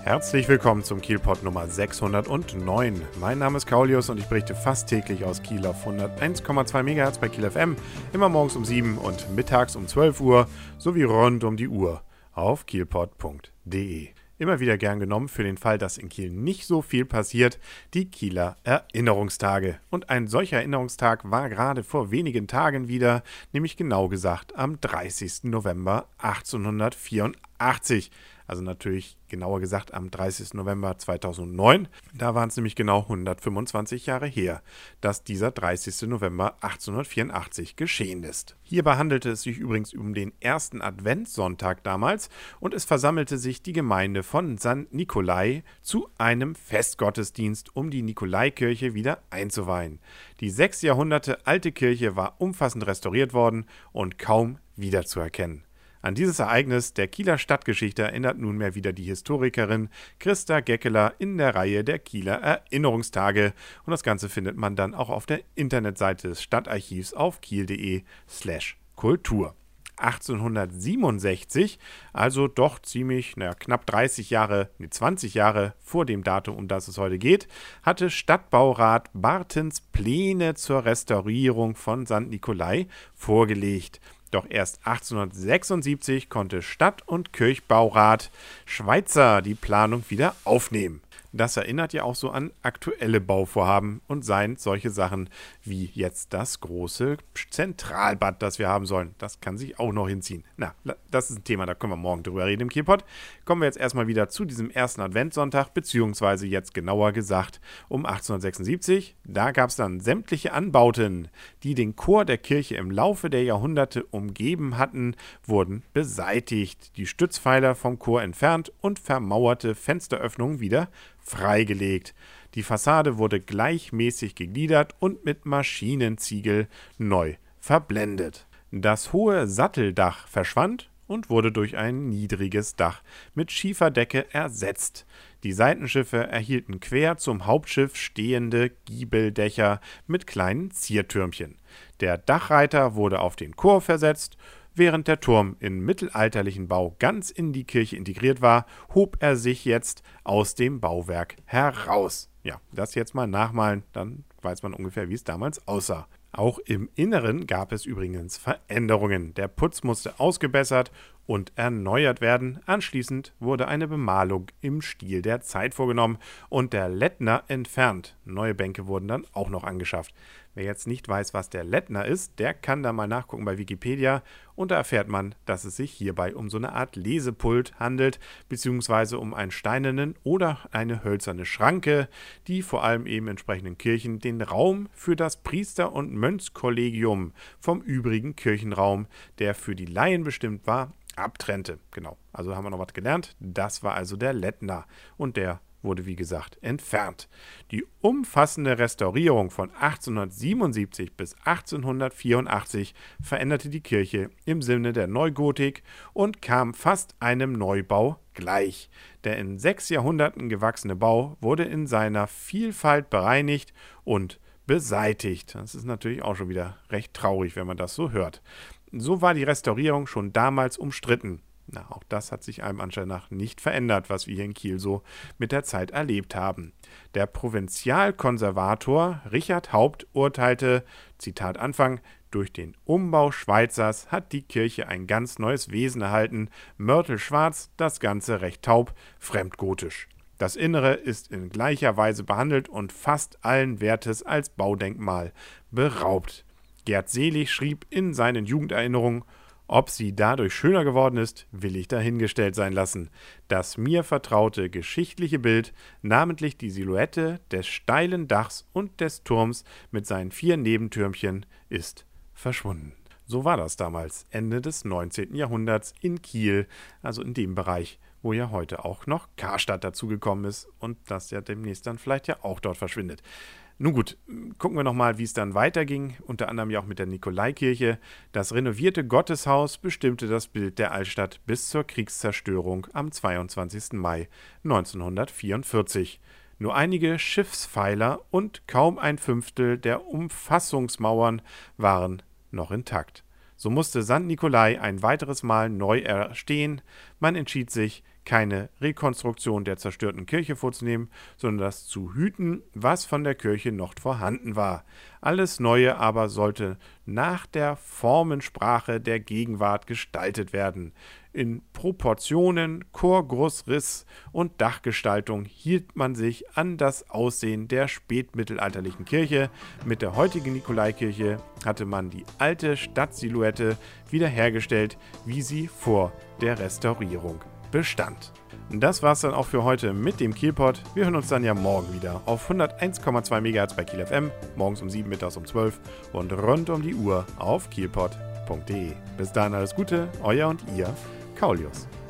Herzlich willkommen zum Kielpot Nummer 609. Mein Name ist Kaulius und ich berichte fast täglich aus Kiel auf 101,2 MHz bei Kiel FM, immer morgens um 7 und mittags um 12 Uhr sowie rund um die Uhr auf kielpot.de. Immer wieder gern genommen für den Fall, dass in Kiel nicht so viel passiert, die Kieler Erinnerungstage. Und ein solcher Erinnerungstag war gerade vor wenigen Tagen wieder, nämlich genau gesagt am 30. November 1884. Also natürlich genauer gesagt am 30. November 2009. Da waren es nämlich genau 125 Jahre her, dass dieser 30. November 1884 geschehen ist. Hierbei handelte es sich übrigens um den ersten Adventssonntag damals und es versammelte sich die Gemeinde von St. Nikolai zu einem Festgottesdienst, um die Nikolaikirche wieder einzuweihen. Die 6 Jahrhunderte alte Kirche war umfassend restauriert worden und kaum wiederzuerkennen. An dieses Ereignis der Kieler Stadtgeschichte erinnert nunmehr wieder die Historikerin Christa Geckeler in der Reihe der Kieler Erinnerungstage. Und das Ganze findet man dann auch auf der Internetseite des Stadtarchivs auf kiel.de/Kultur. 1867, also doch ziemlich, knapp 20 Jahre vor dem Datum, um das es heute geht, hatte Stadtbaurat Bartens Pläne zur Restaurierung von St. Nikolai vorgelegt. Doch erst 1876 konnte Stadt- und Kirchbaurat Schweitzer die Planung wieder aufnehmen. Das erinnert ja auch so an aktuelle Bauvorhaben und seien solche Sachen wie jetzt das große Zentralbad, das wir haben sollen. Das kann sich auch noch hinziehen. Na, das ist ein Thema, da können wir morgen drüber reden im Kielpot. Kommen wir jetzt erstmal wieder zu diesem ersten Adventssonntag, beziehungsweise jetzt genauer gesagt um 1876. Da gab es dann sämtliche Anbauten, die den Chor der Kirche im Laufe der Jahrhunderte umgeben hatten, wurden beseitigt, die Stützpfeiler vom Chor entfernt und vermauerte Fensteröffnungen wieder freigelegt. Die Fassade wurde gleichmäßig gegliedert und mit Maschinenziegel neu verblendet. Das hohe Satteldach verschwand und wurde durch ein niedriges Dach mit Schieferdecke ersetzt. Die Seitenschiffe erhielten quer zum Hauptschiff stehende Giebeldächer mit kleinen Ziertürmchen. Der Dachreiter wurde auf den Chor versetzt. Während der Turm in mittelalterlichen Bau ganz in die Kirche integriert war, hob er sich jetzt aus dem Bauwerk heraus. Ja, das jetzt mal nachmalen, dann weiß man ungefähr, wie es damals aussah. Auch im Inneren gab es übrigens Veränderungen. Der Putz musste ausgebessert und erneuert werden. Anschließend wurde eine Bemalung im Stil der Zeit vorgenommen und der Lettner entfernt. Neue Bänke wurden dann auch noch angeschafft. Wer jetzt nicht weiß, was der Lettner ist, der kann da mal nachgucken bei Wikipedia und da erfährt man, dass es sich hierbei um so eine Art Lesepult handelt, beziehungsweise um einen steinernen oder eine hölzerne Schranke, die vor allem eben entsprechenden Kirchen den Raum für das Priester- und Mönchskollegium vom übrigen Kirchenraum, der für die Laien bestimmt war, abtrennte. Genau, also haben wir noch was gelernt. Das war also der Lettner und der wurde, wie gesagt, entfernt. Die umfassende Restaurierung von 1877 bis 1884 veränderte die Kirche im Sinne der Neugotik und kam fast einem Neubau gleich. Der in 6 Jahrhunderten gewachsene Bau wurde in seiner Vielfalt bereinigt und beseitigt. Das ist natürlich auch schon wieder recht traurig, wenn man das so hört. So war die Restaurierung schon damals umstritten. Na, auch das hat sich allem Anschein nach nicht verändert, was wir hier in Kiel so mit der Zeit erlebt haben. Der Provinzialkonservator Richard Haupt urteilte, Zitat Anfang, durch den Umbau Schweizers hat die Kirche ein ganz neues Wesen erhalten, mörtelschwarz, das Ganze recht taub, fremdgotisch. Das Innere ist in gleicher Weise behandelt und fast allen Wertes als Baudenkmal beraubt. Gerd Selig schrieb in seinen Jugenderinnerungen: Ob sie dadurch schöner geworden ist, will ich dahingestellt sein lassen. Das mir vertraute geschichtliche Bild, namentlich die Silhouette des steilen Dachs und des Turms mit seinen 4 Nebentürmchen, ist verschwunden. So war das damals, Ende des 19. Jahrhunderts in Kiel, also in dem Bereich, wo ja heute auch noch Karstadt dazugekommen ist und das ja demnächst dann vielleicht ja auch dort verschwindet. Nun gut, gucken wir nochmal, wie es dann weiterging, unter anderem ja auch mit der Nikolaikirche. Das renovierte Gotteshaus bestimmte das Bild der Altstadt bis zur Kriegszerstörung am 22. Mai 1944. Nur einige Schiffspfeiler und kaum ein Fünftel der Umfassungsmauern waren noch intakt. So musste St. Nikolai ein weiteres Mal neu erstehen. Man entschied sich, keine Rekonstruktion der zerstörten Kirche vorzunehmen, sondern das zu hüten, was von der Kirche noch vorhanden war. Alles Neue aber sollte nach der Formensprache der Gegenwart gestaltet werden. In Proportionen, Chorgrußriss und Dachgestaltung hielt man sich an das Aussehen der spätmittelalterlichen Kirche. Mit der heutigen Nikolaikirche hatte man die alte Stadtsilhouette wiederhergestellt, wie sie vor der Restaurierung bestand. Das war's dann auch für heute mit dem Kielpot. Wir hören uns dann ja morgen wieder auf 101,2 MHz bei Kiel FM, morgens um 7, mittags um 12 und rund um die Uhr auf kielpot.de. Bis dahin alles Gute, euer und ihr, Kaulius.